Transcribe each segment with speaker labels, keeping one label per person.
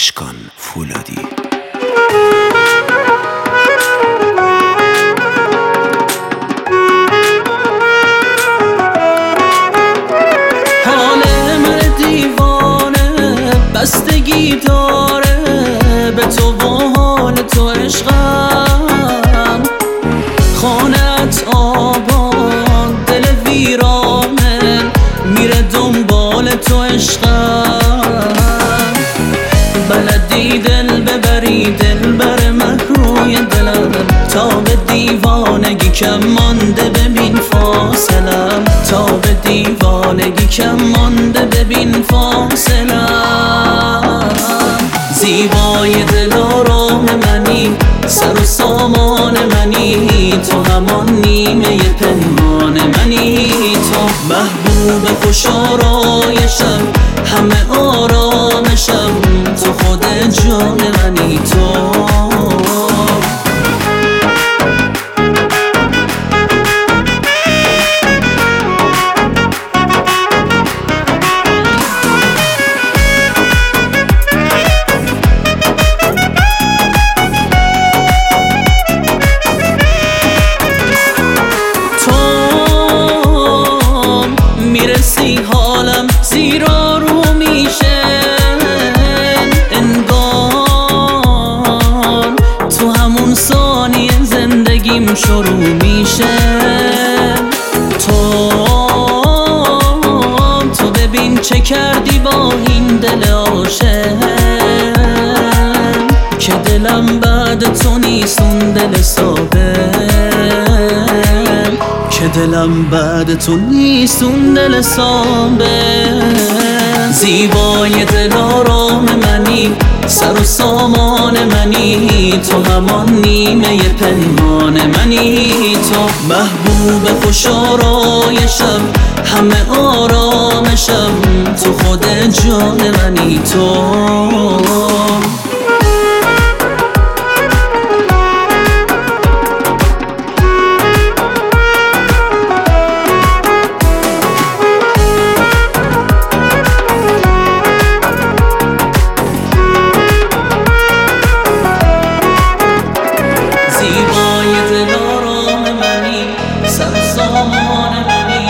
Speaker 1: اشکان فولادی.
Speaker 2: حال من دیوانه بستگی داره به تو و حال تو عشقم. خانت آبان دل ویرانه میره دنبال تو عشقم. بلدی دل ببری دل بر مکروی دلم تا به دیوانگی کم مانده ببین فاصلم. تا به دیوانگی کم مانده ببین فاصلم. زیبای دل آرام منی سر و سامان منی تو همان نیمه پنهان منی. تو محبوب خوش آرایشم همه آرامشم تو خود جان منی. تو میرسی حالم زیرا رو میشه انگار تو همون ثانیه زندگیم شروع میشه. تو ببین چه کردی با این دل عاشق که دلم بعد تو نیست اون دل ثابت. که دلم بعد تو نیست اون دل ثابت. زیبای دل آرام منی سر و سامان منی تو همان نیمه پنهان منی. تو محبوب خوش آرایشم همه آرامشم تو خود جان منی. تو زیبای دل آرام منی سر و سامان منی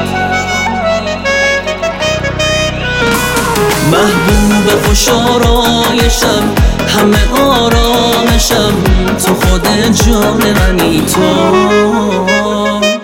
Speaker 2: محبوب خوش آرایشم همه آرامشم تو خود جان منی. تو